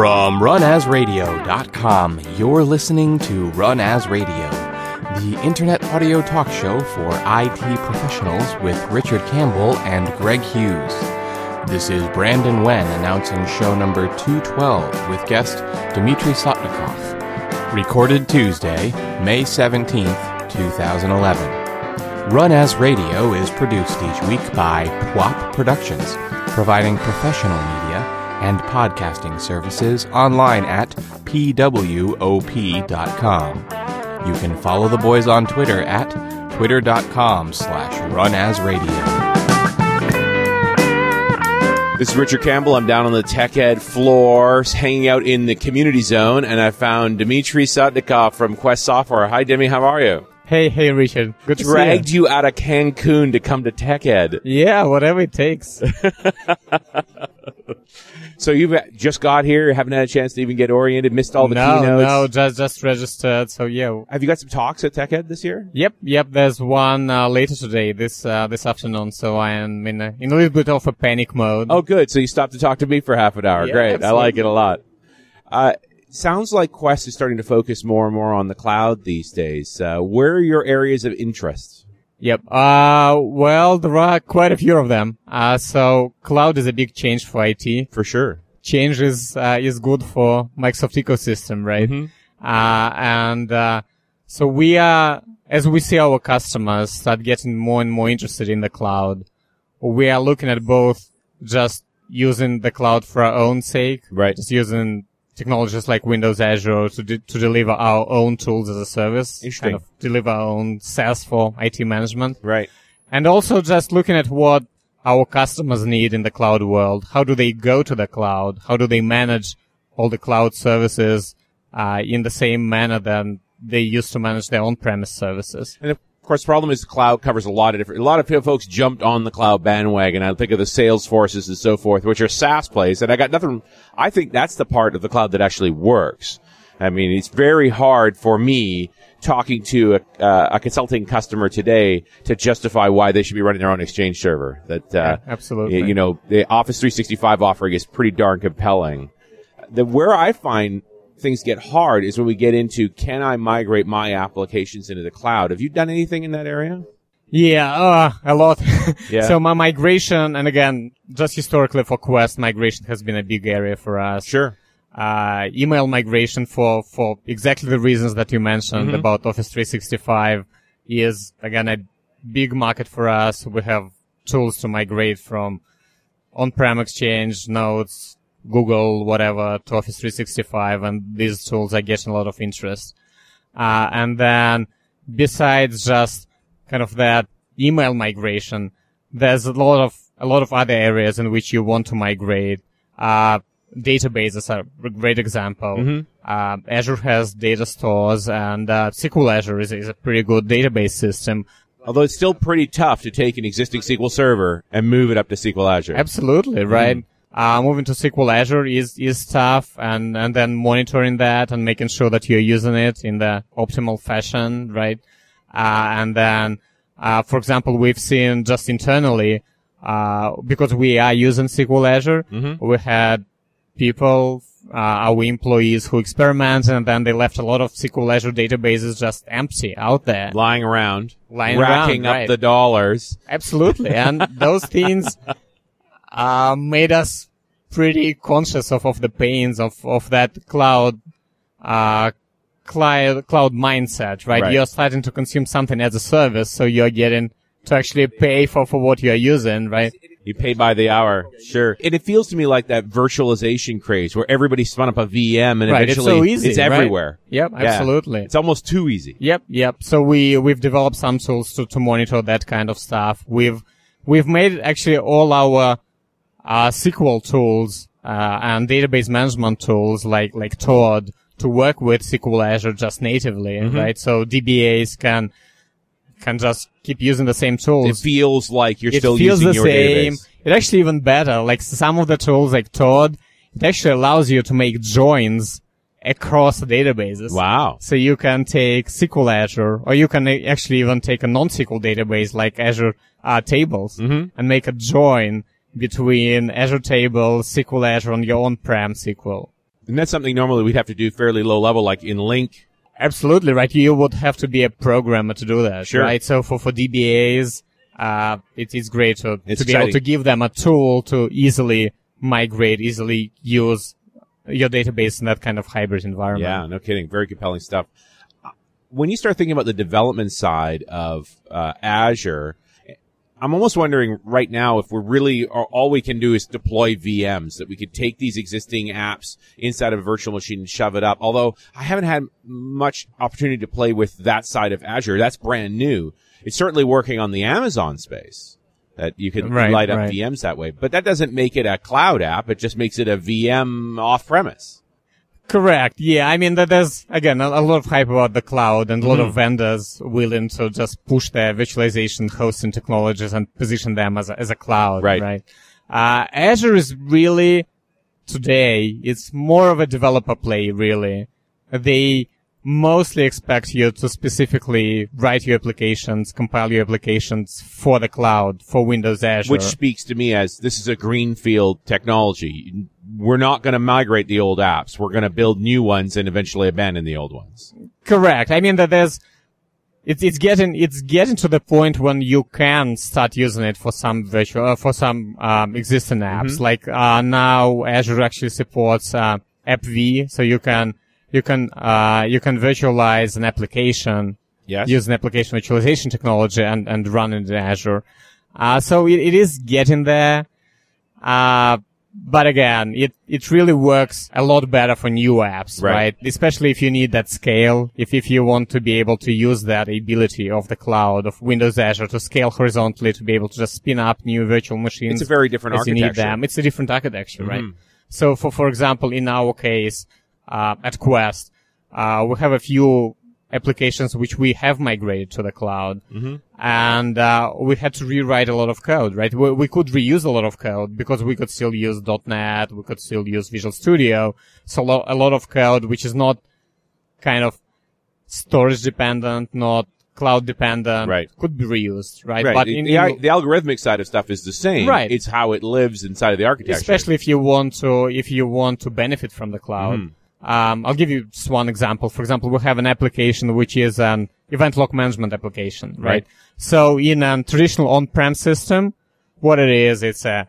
From runasradio.com, you're listening to Run As Radio, the internet audio talk show for IT professionals with Richard Campbell and Greg Hughes. This is Brandon Wen announcing show number 212 with guest Dmitry Sotnikov. Recorded Tuesday, May 17th, 2011. Run As Radio is produced each week by PWOP Productions, providing professional media and podcasting services online at pwop.com. You can follow the boys on Twitter at twitter.com/runasradio. This is Richard Campbell. I'm down on the Tech Ed floor, hanging out in the community zone, and I found Dmitry Sotnikov from Quest Software. Hi, Demi. How are you? Hey, Richard. Good to see you. Dragged you out of Cancun to come to Tech Ed. Yeah, whatever it takes. So you've just got here, haven't had a chance to even get oriented, missed all the keynotes? No, just registered. So yeah. Have you got some talks at Tech Ed this year? Yep. There's one later today, this afternoon. So I am in a little bit of a panic mode. Oh, good. So you stopped to talk to me for half an hour. Yeah, Great. absolutely. I like it a lot. Sounds like Quest is starting to focus more and more on the cloud these days. Where are your areas of interest? Yep. Well, there are quite a few of them. So cloud is a big change for IT. For sure. Change is good for Microsoft ecosystem, right? Mm-hmm. So we are, as we see our customers start getting more and more interested in the cloud, we are looking at both just using the cloud for our own sake, right? Just using technologies like Windows Azure to deliver our own tools as a service. Interesting. Kind of deliver our own SaaS for IT management. Right. And also just looking at what our customers need in the cloud world. How do they go to the cloud? How do they manage all the cloud services in the same manner that they used to manage their on-premise services? And of course, the problem is the cloud covers a lot of folks jumped on the cloud bandwagon. I think of the Salesforces and so forth, which are SaaS plays. And I think that's the part of the cloud that actually works. I mean, it's very hard for me talking to a consulting customer today to justify why they should be running their own Exchange server. Absolutely. The Office 365 offering is pretty darn compelling. Where I find things get hard is when we get into, can I migrate my applications into the cloud? Have you done anything in that area? Yeah, a lot. Yeah. So my migration, and again, just historically for Quest, migration has been a big area for us. Sure. Email migration for exactly the reasons that you mentioned about Office 365 is, again, a big market for us. We have tools to migrate from on-prem Exchange, Notes, Google, whatever, to Office 365, and these tools are getting a lot of interest. And then besides just kind of that email migration, there's a lot of other areas in which you want to migrate. Databases are a great example. Azure has data stores, and SQL Azure is a pretty good database system. Although it's still pretty tough to take an existing SQL server and move it up to SQL Azure. Absolutely, right? Moving to SQL Azure is tough, and then monitoring that and making sure that you're using it in the optimal fashion, right? And then, for example, we've seen just internally, because we are using SQL Azure, we had people, our employees who experimented, and then they left a lot of SQL Azure databases just empty out there. Lying around, racking around, up right. the dollars. Absolutely. And those things made us pretty conscious of the pains of that cloud mindset, right? You're starting to consume something as a service, so you're getting to actually pay for what you're using, right? You pay by the hour, sure. And it feels to me like that virtualization craze where everybody spun up a VM and eventually it's so easy, it's everywhere. Right? Yep, absolutely. It's almost too easy. Yep. So we've developed some tools to monitor that kind of stuff. We've made actually all our SQL tools and database management tools like Todd to work with SQL Azure just natively, right? So DBAs can just keep using the same tools. It feels like you're still using your database. It actually even better. Like some of the tools like Todd, it actually allows you to make joins across the databases. Wow. So you can take SQL Azure, or you can actually even take a non-SQL database like Azure Tables and make a join between Azure Tables, SQL Azure, and your on-prem SQL. And that's something normally we'd have to do fairly low level, like in Link. Absolutely, right. You would have to be a programmer to do that, Sure. right? So for DBAs, it is great to be exciting. able to give them a tool to easily migrate, easily use your database in that kind of hybrid environment. Yeah, no kidding. Very compelling stuff. When you start thinking about the development side of Azure, I'm almost wondering right now if we're really, all we can do is deploy VMs, that we could take these existing apps inside of a virtual machine and shove it up. Although I haven't had much opportunity to play with that side of Azure. That's brand new. It's certainly working on the Amazon space, that you can light up VMs that way. But that doesn't make it a cloud app. It just makes it a VM off-premise. Correct. Yeah. I mean, that there's, again, a lot of hype about the cloud and a lot of vendors willing to just push their virtualization hosting technologies and position them as a cloud. Right. Azure is really, today, it's more of a developer play, really. They mostly expect you to specifically write your applications, compile your applications for the cloud, for Windows Azure. Which speaks to me as this is a greenfield technology. We're not going to migrate the old apps. We're going to build new ones and eventually abandon the old ones. Correct. I mean that it's getting to the point when you can start using it for some existing apps. Like, now Azure actually supports, AppV, so you can virtualize an application. Yes. Use an application virtualization technology and run it in Azure. So it is getting there. But again, it really works a lot better for new apps, right? Especially if you need that scale, if you want to be able to use that ability of the cloud, of Windows Azure to scale horizontally, to be able to just spin up new virtual machines. It's a very different architecture. You need them. It's a different architecture, right? So for example, in our case, at Quest, we have a few applications which we have migrated to the cloud. And we had to rewrite a lot of code, right? We could reuse a lot of code because we could still use .NET, we could still use Visual Studio. So a lot of code which is not kind of storage dependent, not cloud dependent, could be reused, right? But the algorithmic side of stuff is the same. Right. It's how it lives inside of the architecture. Especially if you want to benefit from the cloud. I'll give you just one example. For example, we have an application which is an event log management application, right? So in a traditional on-prem system, what it is, it's a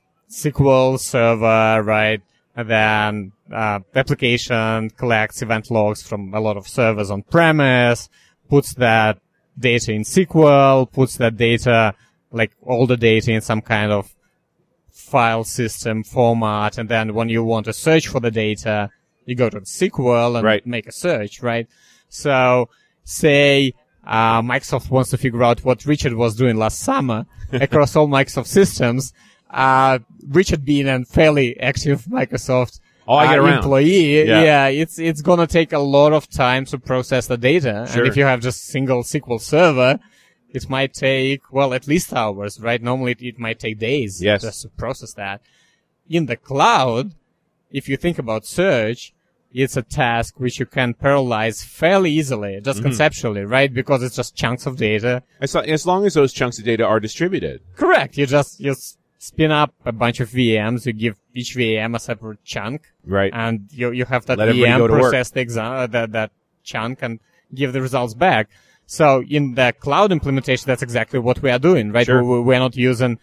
SQL server, right? And then, the application collects event logs from a lot of servers on premise, puts that data in SQL, puts that data, like all the data in some kind of file system format. And then when you want to search for the data, you go to the SQL and make a search, right? So, say, Microsoft wants to figure out what Richard was doing last summer across all Microsoft systems. Richard being a fairly active Microsoft employee, it's gonna take a lot of time to process the data. Sure. And if you have just single SQL server, it might take, at least hours, right? Normally it might take days just to process that. In the cloud, if you think about search, it's a task which you can parallelize fairly easily, just conceptually, right? Because it's just chunks of data. As long as those chunks of data are distributed. Correct. You spin up a bunch of VMs. You give each VM a separate chunk. Right. And you have that VM process that chunk and give the results back. So in the cloud implementation, that's exactly what we are doing, right? Sure. We're not using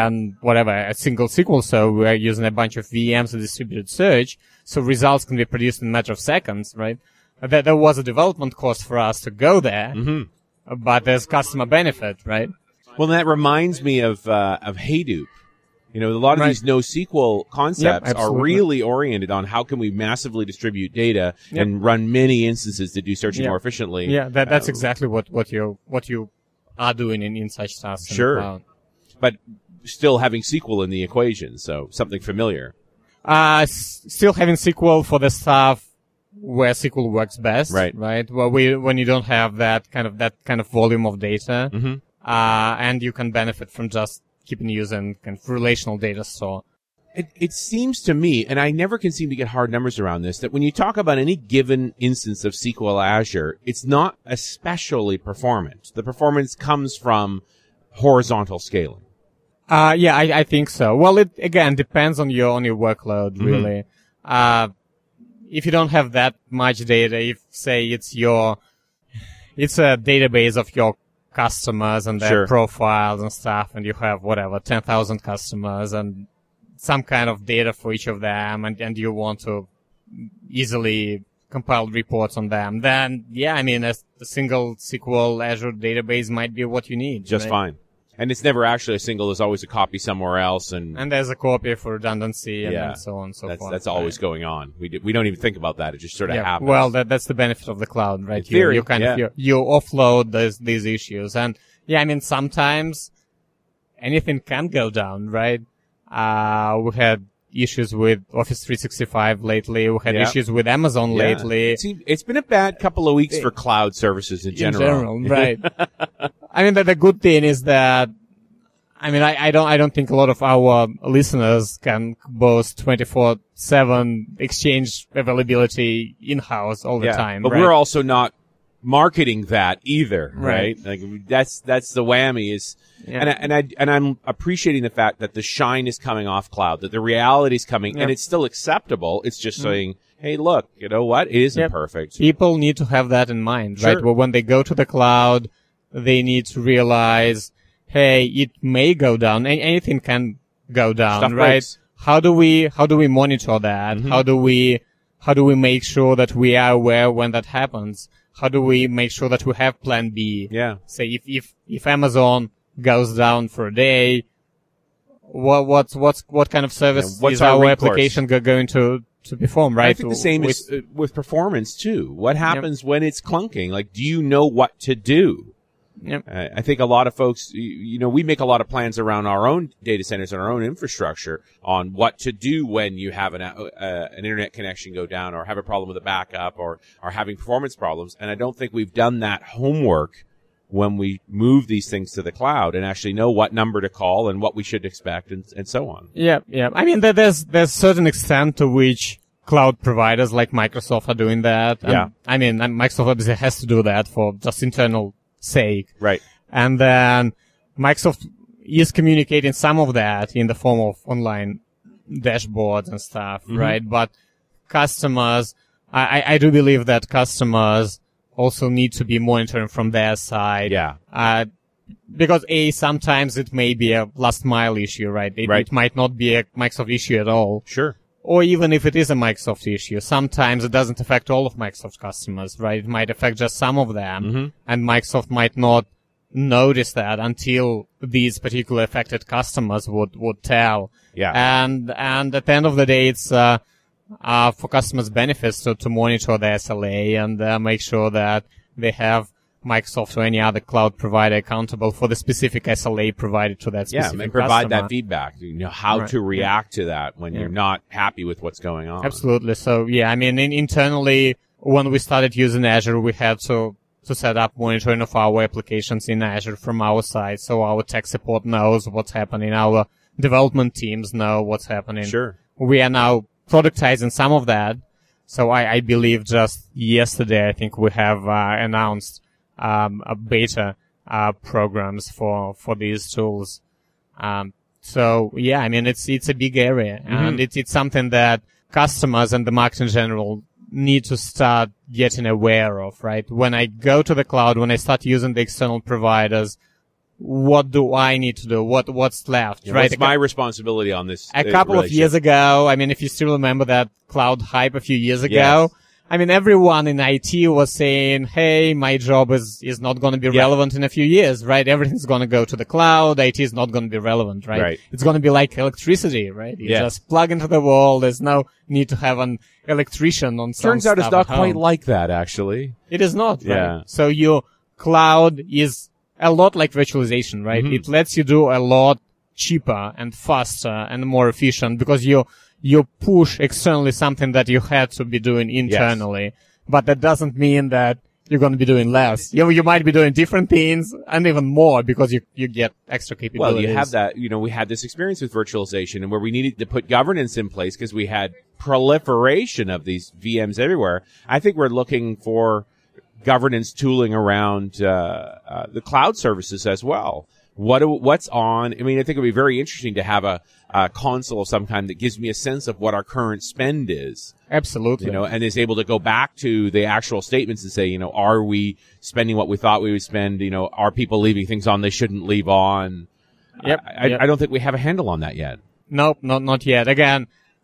a single SQL, so we're using a bunch of VMs and distributed search, so results can be produced in a matter of seconds, right? There was a development cost for us to go there, but there's customer benefit, right? Well, that reminds me of Hadoop. You know, a lot of these NoSQL concepts are really oriented on how can we massively distribute data and run many instances to do searching more efficiently. Yeah, that's exactly what you are doing in such tasks. Sure. In the cloud. But still having SQL in the equation, so something familiar. Still having SQL for the stuff where SQL works best, right? Well, when you don't have that kind of volume of data, and you can benefit from just keeping using kind of relational data store. It seems to me, and I never can seem to get hard numbers around this, that when you talk about any given instance of SQL Azure, it's not especially performant. The performance comes from horizontal scaling. I think so. Well, it again depends on your workload, really. if you don't have that much data, if say it's a database of your customers and their profiles and stuff, and you have 10,000 customers and some kind of data for each of them, and you want to easily compile reports on them, then a single SQL Azure database might be what you need. Just fine. And it's never actually a single. There's always a copy somewhere else, and there's a copy for redundancy, and so on and so forth. That's always going on. We don't even think about that. It just sort of happens. Well, that's the benefit of the cloud, right? In theory, you offload these issues, and sometimes anything can go down, right? We had issues with Office 365 lately. We had issues with Amazon lately. It's been a bad couple of weeks for cloud services in general. Right. The good thing is that, I don't think a lot of our listeners can boast 24/7 Exchange availability in-house all the time. But we're also not marketing that either, right? Like that's the whammy is, and I'm appreciating the fact that the shine is coming off cloud, that the reality is coming, and it's still acceptable. It's just saying, hey, look, you know what? It isn't perfect. People need to have that in mind, right? Well, when they go to the cloud, they need to realize, hey, it may go down. Anything can go down, Stuff right? breaks. How do we monitor that? Mm-hmm. How do we make sure that we are aware when that happens? How do we make sure that we have plan B? Yeah. Say if Amazon goes down for a day, what kind of service is our application going to perform, right? I think the same is with performance too. What happens when it's clunking? Like, do you know what to do? Yep. I think a lot of folks, we make a lot of plans around our own data centers and our own infrastructure on what to do when you have an internet connection go down or have a problem with a backup or are having performance problems. And I don't think we've done that homework when we move these things to the cloud and actually know what number to call and what we should expect and so on. Yeah. There's certain extent to which cloud providers like Microsoft are doing that. Yeah. And Microsoft obviously has to do that for just internal sake. Right. And then Microsoft is communicating some of that in the form of online dashboards and stuff, right? But customers, I do believe that customers also need to be monitoring from their side. Yeah. Because sometimes it may be a last mile issue, right? It might not be a Microsoft issue at all. Sure. Or even if it is a Microsoft issue, sometimes it doesn't affect all of Microsoft customers, right? It might affect just some of them, and Microsoft might not notice that until these particular affected customers would tell. Yeah. And at the end of the day, it's for customers' benefits to monitor the SLA and make sure that they have Microsoft or any other cloud provider accountable for the specific SLA provided to that specific and provide customer. that feedback. How to react to that when you're not happy with what's going on. Absolutely. So internally, when we started using Azure, we had to set up monitoring of our applications in Azure from our side, so our tech support knows what's happening. Our development teams know what's happening. Sure. We are now productizing some of that. So I believe just yesterday, I think we have announced a beta programs for these tools. It's a big area, and it's something that customers and the market in general need to start getting aware of, right? When I go to the cloud, when I start using the external providers, what do I need to do? What's left, right? What's my responsibility on this? A couple of years ago, if you still remember that cloud hype a few years ago, everyone in IT was saying, hey, my job is not going to be relevant in a few years, right? Everything's going to go to the cloud. IT is not going to be relevant, right? It's going to be like electricity, right? You just plug into the wall. There's no need to have an electrician on some Turns out it's stuff not quite like that, actually. It is not, right? Yeah. So your cloud is a lot like virtualization, right? It lets you do a lot cheaper and faster and more efficient because you push externally something that you had to be doing internally. Yes. But that doesn't mean that you're going to be doing less. You might be doing different things and even more because you get extra capabilities. Well, you have that, we had this experience with virtualization and where we needed to put governance in place because we had proliferation of these VMs everywhere. I think we're looking for governance tooling around the cloud services as well, What's on? I mean, I think it'd be very interesting to have a console of some kind that gives me a sense of what our current spend is. Absolutely. And is able to go back to the actual statements and say, are we spending what we thought we would spend? Are people leaving things on they shouldn't leave on? Yep. I don't think we have a handle on that yet. Nope, not yet. Again,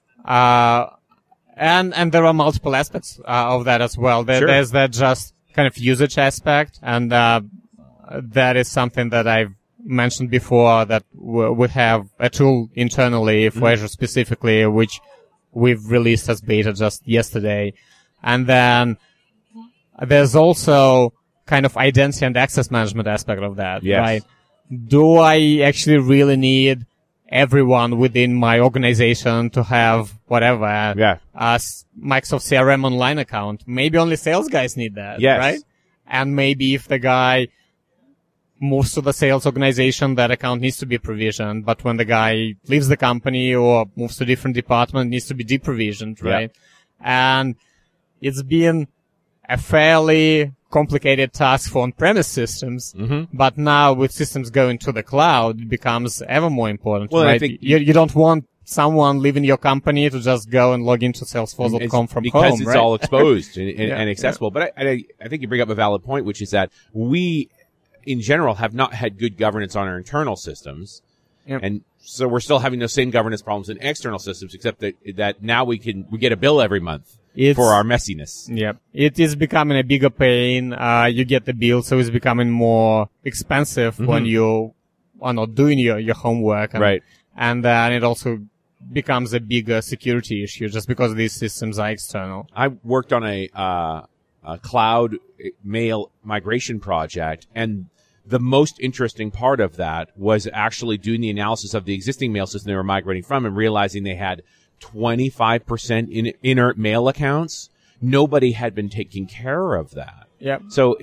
and there are multiple aspects of that as well. Sure. There's that just kind of usage aspect, and that is something that I've mentioned before, that we have a tool internally for Azure specifically, which we've released as beta just yesterday. And then there's also kind of identity and access management aspect of that, yes. right? Do I actually really need everyone within my organization to have whatever, Microsoft CRM online account? Maybe only sales guys need that, yes. right? And maybe if the guy moves to the sales organization, that account needs to be provisioned. But when the guy leaves the company or moves to a different department, it needs to be deprovisioned, right? Yeah. And it's been a fairly complicated task for on-premise systems. Mm-hmm. But now with systems going to the cloud, it becomes ever more important, well, right? I think you don't want someone leaving your company to just go and log into Salesforce.com from home, because it's right? all exposed and accessible. Yeah. But I think you bring up a valid point, which is that we, in general, have not had good governance on our internal systems. Yep. And so we're still having those same governance problems in external systems, except that now we get a bill every month for our messiness. Yep. It is becoming a bigger pain. You get the bill, so it's becoming more expensive when you are not doing your homework. Right. And then it also becomes a bigger security issue just because these systems are external. I worked on a cloud mail migration project, and the most interesting part of that was actually doing the analysis of the existing mail system they were migrating from and realizing they had 25% in inert mail accounts. Nobody had been taking care of that. Yep. So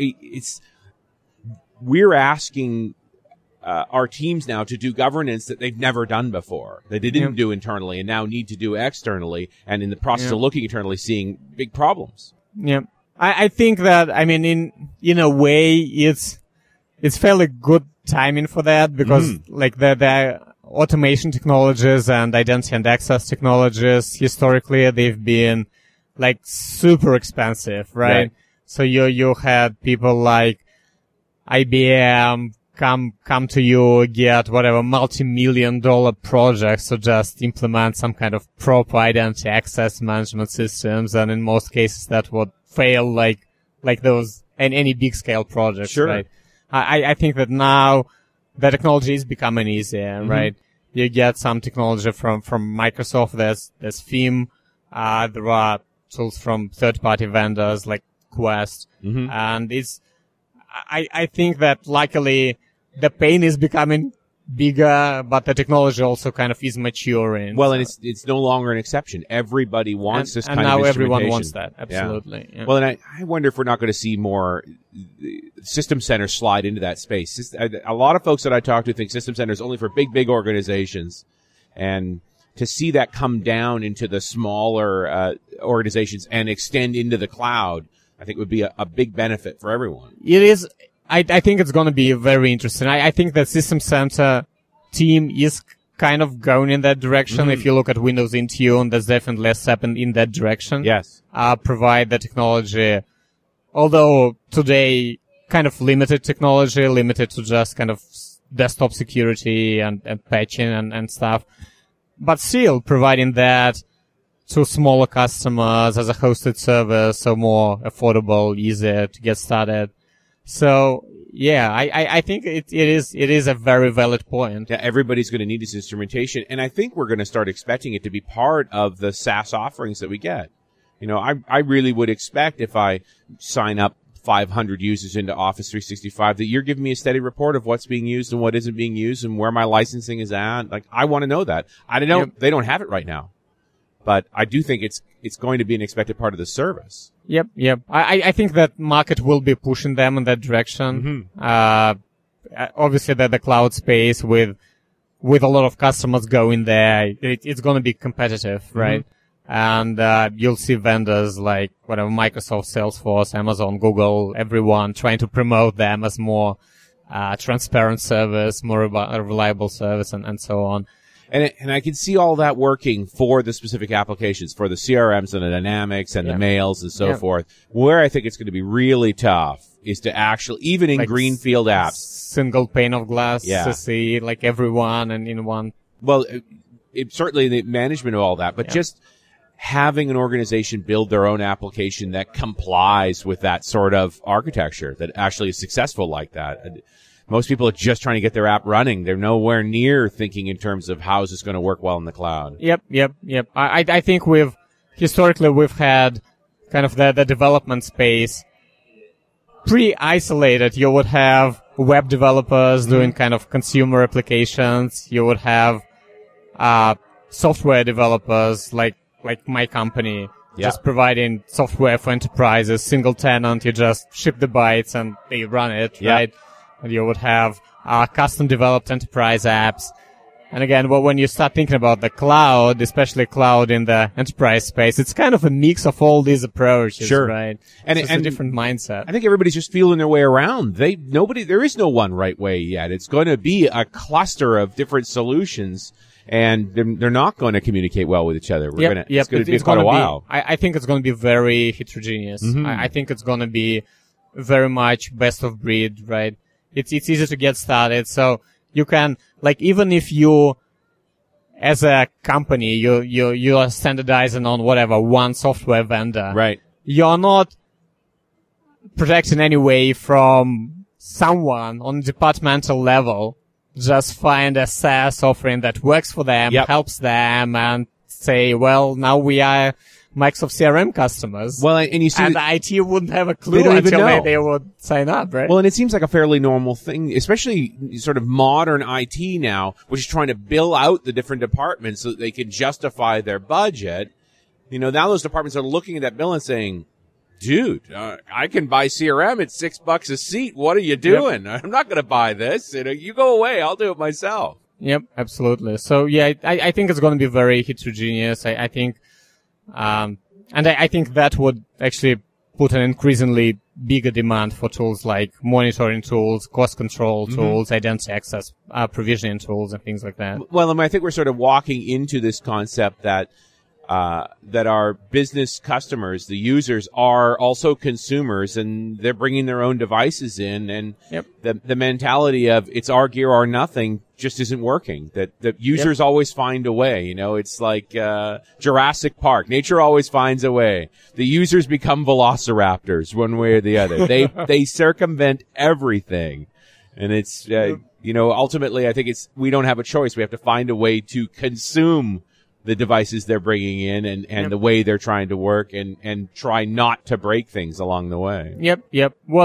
we're asking our teams now to do governance that they've never done before, that they didn't do internally and now need to do externally, and in the process of looking internally, seeing big problems. Yeah. I think that, I mean, in a way, it's fairly good timing for that, because like the automation technologies and identity and access technologies, historically, they've been like super expensive, right? So you had people like IBM come to you, get whatever multi-million-dollar projects to just implement some kind of proper identity access management systems, and in most cases that would fail like those and any big scale projects, sure. Right? I think that now the technology is becoming easier, right? You get some technology from Microsoft. There's Veeam. There are tools from third-party vendors like Quest. And I think that luckily the pain is becoming bigger, but the technology also kind of is maturing. Well, and it's no longer an exception. Everybody wants this kind of instrumentation. And now everyone wants that. Absolutely. Yeah. Well, and I wonder if we're not going to see more system centers slide into that space. A lot of folks that I talk to think system centers only for big organizations. And to see that come down into the smaller organizations and extend into the cloud, I think would be a big benefit for everyone. It is. I think it's going to be very interesting. I think the System Center team is kind of going in that direction. If you look at Windows Intune, there's definitely a step in that direction. Yes. Provide the technology, although today kind of limited technology, limited to just kind of desktop security and patching and stuff. But still providing that to smaller customers as a hosted service, so more affordable, easier to get started. So, yeah, I think it is a very valid point. Yeah, everybody's going to need this instrumentation, and I think we're going to start expecting it to be part of the SaaS offerings that we get. I really would expect if I sign up 500 users into Office 365 that you're giving me a steady report of what's being used and what isn't being used and where my licensing is at. Like, I want to know that. They don't have it right now. But I do think it's going to be an expected part of the service. Yep. I think that market will be pushing them in that direction. Obviously the cloud space with a lot of customers going there, it's going to be competitive, right? And you'll see vendors like whatever Microsoft, Salesforce, Amazon, Google, everyone trying to promote them as more transparent service, more reliable service, and so on. And I can see all that working for the specific applications, for the CRMs and the Dynamics and the mails and so forth. Where I think it's going to be really tough is to actually, even in greenfield apps. Single pane of glass to see like everyone and in one. Well, it certainly the management of all that, but just having an organization build their own application that complies with that sort of architecture, that actually is successful like that. Most people are just trying to get their app running. They're nowhere near thinking in terms of how is this going to work well in the cloud. Yep. I think historically we've had kind of the development space pre-isolated. You would have web developers doing kind of consumer applications. You would have, software developers like my company. Just providing software for enterprises, single tenant. You just ship the bytes and they run it, right? And you would have custom developed enterprise apps. And again, when you start thinking about the cloud, especially cloud in the enterprise space, it's kind of a mix of all these approaches, right? And it's a different mindset. I think everybody's just feeling their way around. There is no one right way yet. It's going to be a cluster of different solutions, and they're not going to communicate well with each other. It's going to be quite a while. I think it's going to be very heterogeneous. I think it's going to be very much best of breed, right? It's easy to get started. So you can, like, even if you, as a company, you are standardizing on whatever, one software vendor. Right. You're not protected in any way from someone on a departmental level. Just find a SaaS offering that works for them, helps them, and say, well, now we are Microsoft CRM customers. Well, and you see, and the IT wouldn't have a clue until they would sign up, right? Well, and it seems like a fairly normal thing, especially sort of modern IT now, which is trying to bill out the different departments so that they can justify their budget. You know, now those departments are looking at that bill and saying, dude, I can buy CRM at $6 a seat. What are you doing? I'm not going to buy this. You go away. I'll do it myself. Yep, absolutely. So yeah, I think it's going to be very heterogeneous. I think, and I think that would actually put an increasingly bigger demand for tools like monitoring tools, cost control tools, identity access, provisioning tools, and things like that. Well, I think we're sort of walking into this concept that our business customers, the users, are also consumers, and they're bringing their own devices in, and the mentality of it's our gear or nothing just isn't working. That the users always find a way. You know, it's like Jurassic Park. Nature always finds a way. The users become velociraptors one way or the other. They circumvent everything, and it's ultimately I think we don't have a choice. We have to find a way to consume the devices they're bringing in and the way they're trying to work and try not to break things along the way. Yep. Well,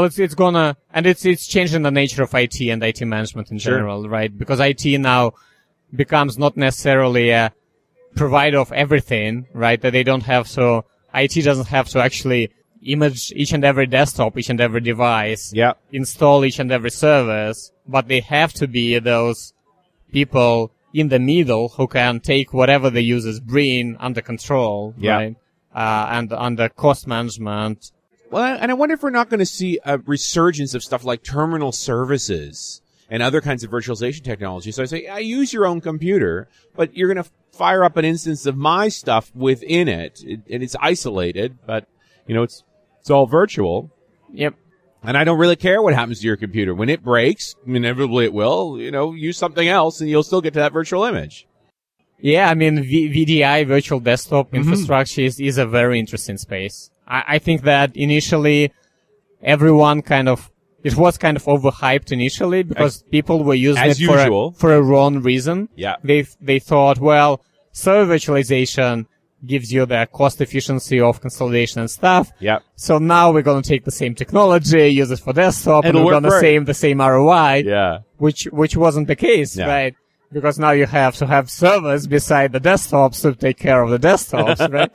it's changing the nature of IT and IT management in general, right? Because IT now becomes not necessarily a provider of everything, right? That IT doesn't have to actually image each and every desktop, each and every device, install each and every service, but they have to be those people in the middle who can take whatever the users bring under control, right? And under cost management. Well, and I wonder if we're not going to see a resurgence of stuff like terminal services and other kinds of virtualization technology. So I say, I use your own computer, but you're going to fire up an instance of my stuff within it, and it's isolated, but it's all virtual. Yep. And I don't really care what happens to your computer. When it breaks, inevitably it will, use something else and you'll still get to that virtual image. Yeah, I mean, VDI, virtual desktop infrastructure is a very interesting space. I think that initially everyone it was kind of overhyped initially because people were using it for a wrong reason. Yeah. They thought, well, server virtualization gives you the cost efficiency of consolidation and stuff. Yeah. So now we're going to take the same technology, use it for desktop, and we're going to save the same ROI. Yeah. Which wasn't the case, right? Because now you have to have servers beside the desktops to take care of the desktops, right?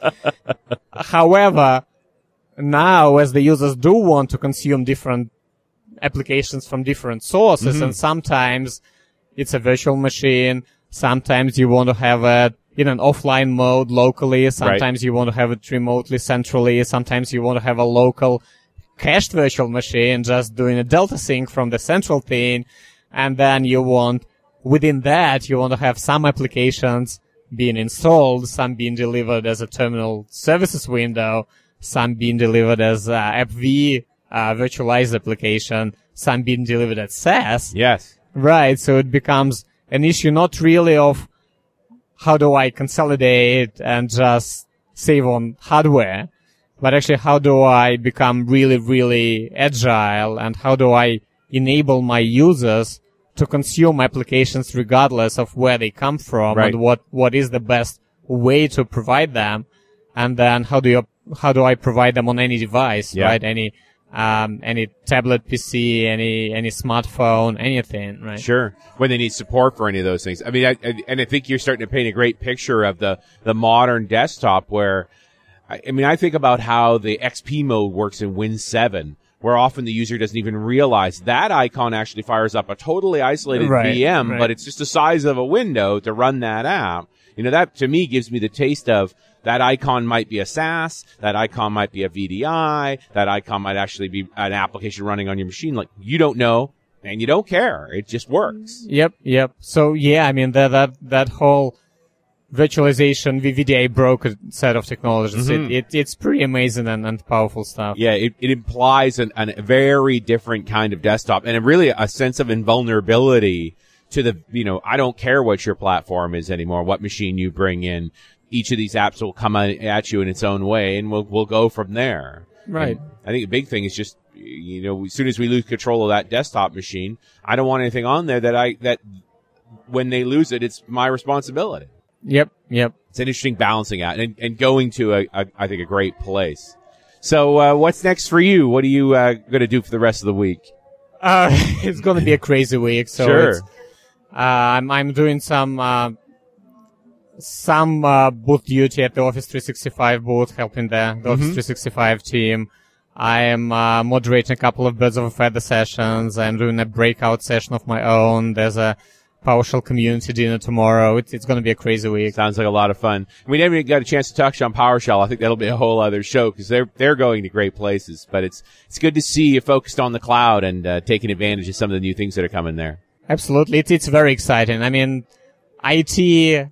However, now as the users do want to consume different applications from different sources, and sometimes it's a virtual machine, sometimes you want to have it in an offline mode locally, sometimes you want to have it remotely, centrally, sometimes you want to have a local cached virtual machine, just doing a delta sync from the central thing. And then within that, you want to have some applications being installed, some being delivered as a terminal services window, some being delivered as AppV virtualized application, some being delivered as SaaS. Yes. Right. So it becomes an issue not really of how do I consolidate and just save on hardware, but actually how do I become really, really agile, and how do I enable my users to consume applications regardless of where they come from, right, and what is the best way to provide them, and then how do I provide them on any device, yeah, right? Any tablet PC, any smartphone, anything, right? Sure. When they need support for any of those things. I mean, I think you're starting to paint a great picture of the modern desktop where, I think about how the XP mode works in Win 7, where often the user doesn't even realize that icon actually fires up a totally isolated VM, but it's just the size of a window to run that app. That to me gives me the taste of that icon might be a SaaS, that icon might be a VDI, that icon might actually be an application running on your machine. Like, you don't know and you don't care. It just works. Yep. So yeah, that whole virtualization VDI broker set of technologies, it's pretty amazing and powerful stuff. Yeah, it implies a very different kind of desktop and really a sense of invulnerability to the, I don't care what your platform is anymore, what machine you bring in. Each of these apps will come at you in its own way, and we'll go from there. Right. And I think the big thing is just, as soon as we lose control of that desktop machine, I don't want anything on there that when they lose it, it's my responsibility. Yep. It's an interesting balancing act and going to I think a great place. So, what's next for you? What are you going to do for the rest of the week? It's going to be a crazy week. So sure. I'm doing some booth duty at the Office 365 booth, helping the Office 365 team. I am moderating a couple of Birds of a Feather sessions. I'm doing a breakout session of my own. There's a PowerShell community dinner tomorrow. It's going to be a crazy week. Sounds like a lot of fun. We never even got a chance to touch on PowerShell. I think that'll be a whole other show because they're going to great places. But it's good to see you focused on the cloud and taking advantage of some of the new things that are coming there. Absolutely, it's very exciting. IT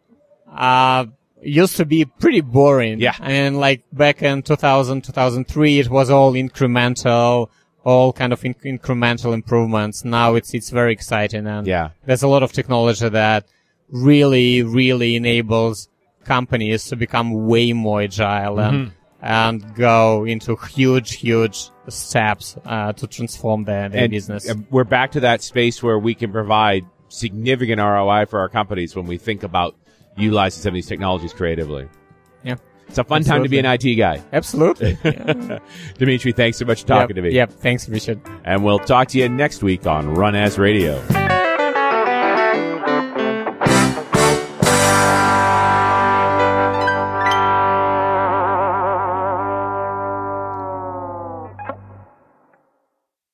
used to be pretty boring. Yeah. Like back in 2000, 2003, it was all incremental. All kind of incremental improvements. Now it's very exciting, and there's a lot of technology that really, really enables companies to become way more agile and go into huge steps to transform their business. We're back to that space where we can provide significant ROI for our companies when we think about utilizing some of these technologies creatively. Yeah. It's a fun time to be an IT guy. Absolutely. Yeah. Dimitri, thanks so much for talking to me. Yep. Thanks, Richard. And we'll talk to you next week on Run As Radio.